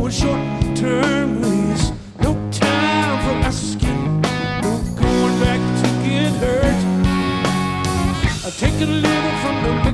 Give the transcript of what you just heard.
a short-term lease. No time for asking, no going back to get hurt. I take a little from the